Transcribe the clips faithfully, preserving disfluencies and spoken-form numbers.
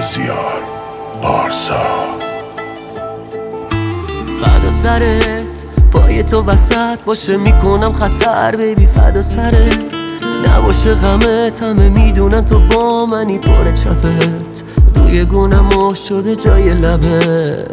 مازیار پارسا. فدا سرت پای تو وسط باشه میکنم خطر بیبی، فدا سرت نباشه غمت، همه میدونن تو با منی، پر چپت روی گونم شده جای لبت،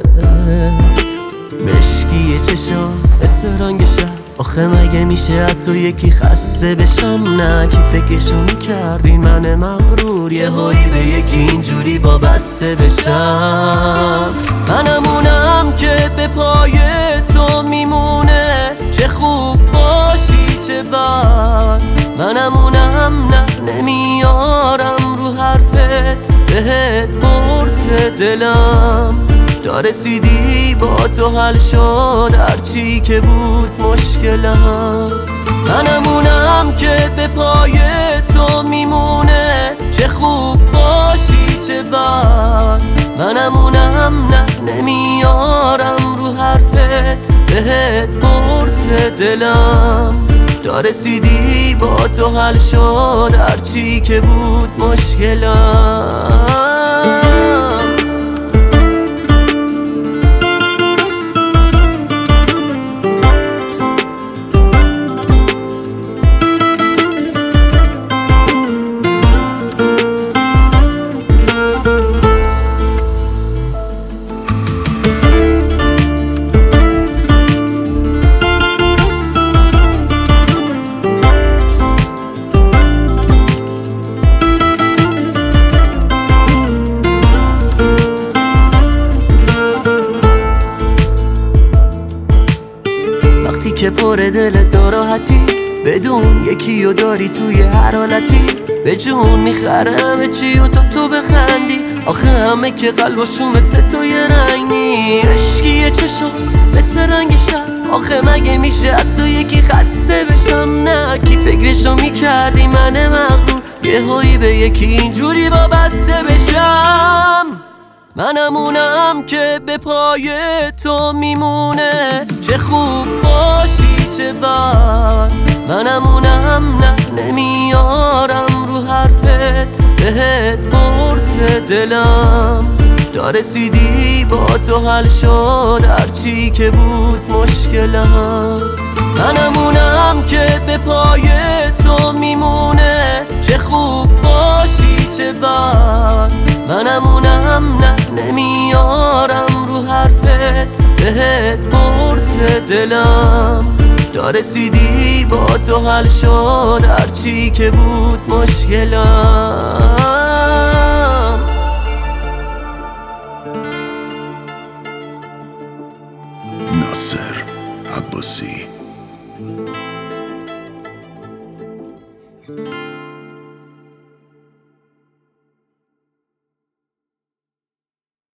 مشکی چشات مثل رنگ شب، آخه مگه میشه حتی یکی خسته بشم؟ نه کی فکرشو میکردی من مغرور یه هایی به یکی اینجوری وابسته بشم؟ منمونم که به پای تو میمونه، چه خوب باشی چه بد، منمونم نه نمیارم رو حرفت بهت قرص دلم، تا رسیدی با تو حل شد هرچی که بود مشکلم. منمونم که به پای تو میمونه، چه خوب باشی چه بد، منمونم نه نمیارم رو حرفت بهت قرص دلم، تا رسیدی با تو حل شد هرچی که بود مشکلم. وقتی که پر دلت ناراحتی، بدون یکی رو داری توی هر حالتی، به جون میخره همه چی و تا تو بخندی، آخه همه که قلباشون مثل تو یه رنگ نی، عشقی چشم مثل رنگ شب، آخه مگه میشه از تو یکی خسته بشم؟ نه کی فکرشو میکردی من مغرور یه هایی به یکی اینجوری وابسته بشم؟ منمونم که به پای تو میمونه، چه خوب باشی چه بد، منمونم نه نمیارم رو حرفت بهت قرص دلم، تا رسیدی با تو حل شد هرچی که بود مشکلم. منمونم که به پای تو میمونه، چه خوب باشی چه بد، منمونم نه نمیارم رو حرفت بهت قرص دلم، تا رسیدی با تو حل شد هرچی که بود مشکلم. ناصر عباسی.